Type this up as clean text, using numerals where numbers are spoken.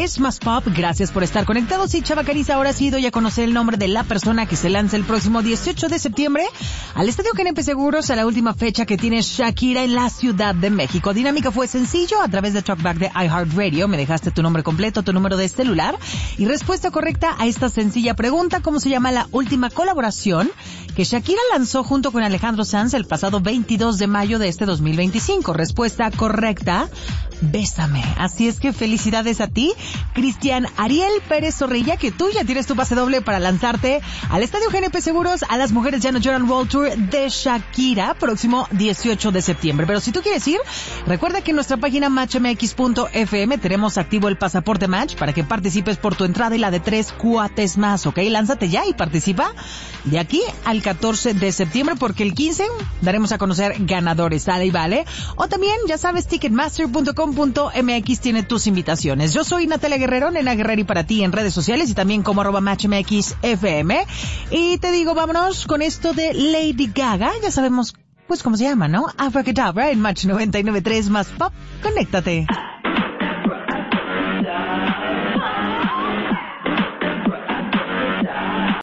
es Más Pop. Gracias por estar conectados. Y Chava Cariza, ahora sí doy a conocer el nombre de la persona que se lanza el próximo 18 de septiembre al Estadio GNP Seguros, a la última fecha que tiene Shakira en la Ciudad de México. Dinámica fue sencillo. A través de Talkback de iHeartRadio me dejaste tu nombre completo, tu número de celular y respuesta correcta a esta sencilla pregunta: ¿cómo se llama la última colaboración que Shakira lanzó junto con Alejandro Sanz el pasado 22 de mayo de este 2025? Respuesta correcta: Bésame. Así es que felicidades a ti, Cristian Ariel Pérez Zorrilla, que tú ya tienes tu pase doble para lanzarte al Estadio GNP Seguros a Las Mujeres Ya No Lloran World Tour de Shakira, próximo 18 de septiembre. Pero si tú quieres ir, recuerda que en nuestra página matchmx.fm tenemos activo el pasaporte Match para que participes por tu entrada y la de 3 cuates más, ¿ok? Lánzate ya y participa de aquí al 14 de septiembre, porque el 15 daremos a conocer ganadores, ¿sale y vale? O también, ya sabes, ticketmaster.com.mx tiene tus invitaciones. Yo soy Natalia Guerrero, Nena Guerreri para ti en redes sociales y también como @matchmxfm. Y te digo, vámonos con esto de Lady Gaga. Ya sabemos, pues, cómo se llama, ¿no? Abracadabra en Match 99.3 Más Pop. Conéctate.